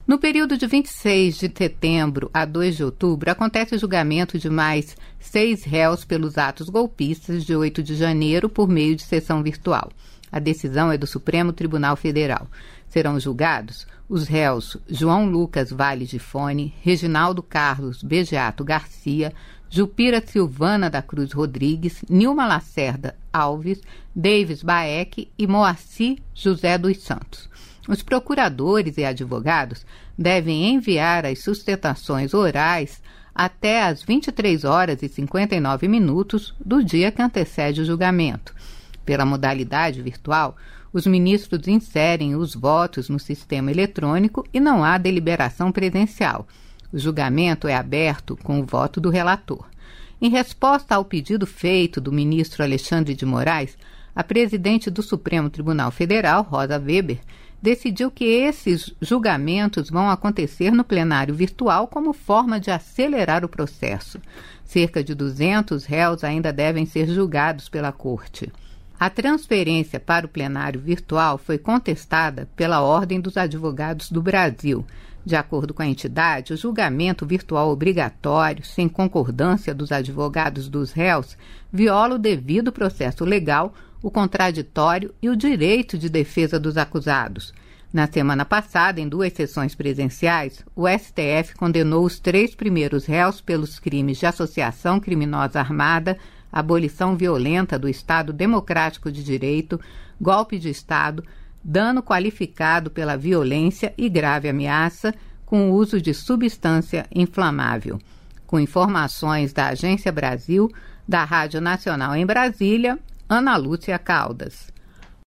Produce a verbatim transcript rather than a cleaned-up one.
No período de vinte e seis de setembro a dois de outubro, acontece o julgamento de mais seis réus pelos atos golpistas de oito de janeiro por meio de sessão virtual. A decisão é do Supremo Tribunal Federal. Serão julgados os réus João Lucas Vale de Fone, Reginaldo Carlos Begeato Garcia, Jupira Silvana da Cruz Rodrigues, Nilma Lacerda Alves, Davis Baek e Moacir José dos Santos. Os procuradores e advogados devem enviar as sustentações orais até às vinte e três horas e cinquenta e nove minutos do dia que antecede o julgamento. Pela modalidade virtual, os ministros inserem os votos no sistema eletrônico e não há deliberação presencial. O julgamento é aberto com o voto do relator. Em resposta ao pedido feito do ministro Alexandre de Moraes, a presidente do Supremo Tribunal Federal, Rosa Weber, decidiu que esses julgamentos vão acontecer no plenário virtual como forma de acelerar o processo. Cerca de duzentos réus ainda devem ser julgados pela Corte. A transferência para o plenário virtual foi contestada pela Ordem dos Advogados do Brasil. De acordo com a entidade, o julgamento virtual obrigatório, sem concordância dos advogados dos réus, viola o devido processo legal, o contraditório e o direito de defesa dos acusados. Na semana passada, em duas sessões presenciais, o S T F condenou os três primeiros réus pelos crimes de associação criminosa armada, abolição violenta do Estado Democrático de Direito, golpe de Estado, dano qualificado pela violência e grave ameaça com o uso de substância inflamável. Com informações da Agência Brasil, da Rádio Nacional em Brasília, Ana Lúcia Caldas.